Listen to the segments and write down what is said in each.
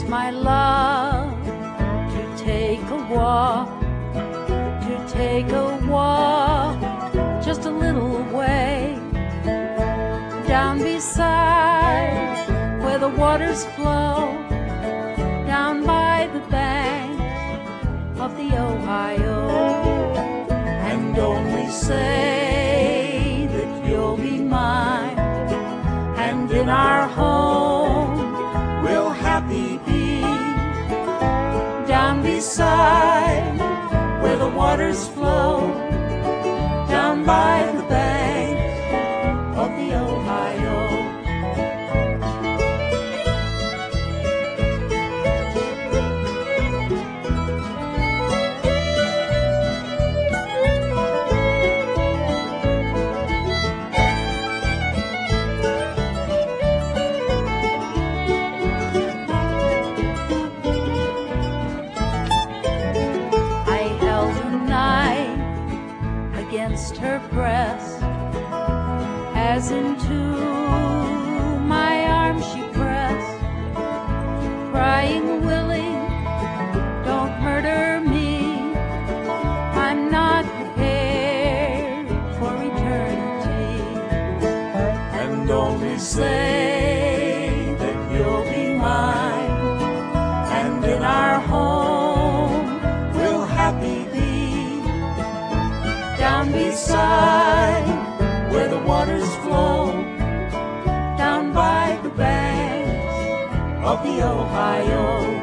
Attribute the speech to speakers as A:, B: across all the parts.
A: my love, to take a walk, just a little way, down beside where the waters flow, down by the bank of the Ohio, and only say that you'll be mine, and in our home we'll happy be, down beside where the waters flow, down by the banks of the Ohio. Against her breast, as into my arms she pressed, crying, Willie, don't murder me, I'm not prepared for eternity, and only say that you'll be mine, and in our home we'll happy be, down beside where the waters flow, down by the banks of the Ohio.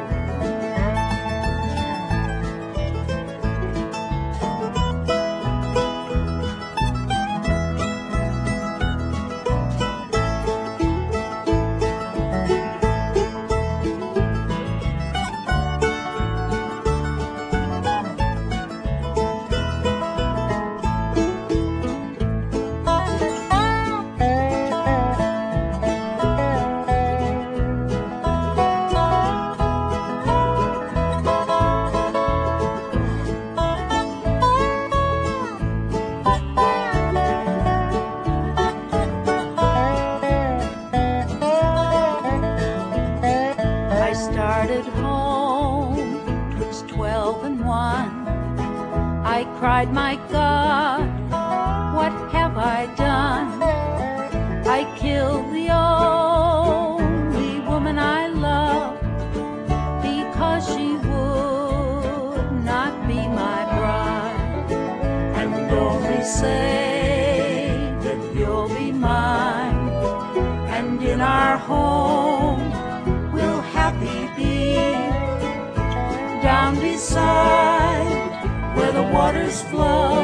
A: Started home, 'twas 12 and 1. I cried, my God, what have I done? I killed the only woman I loved, because she would not be my bride, and only say that you'll be mine, and in our home we'll happy be, down beside where the waters flow,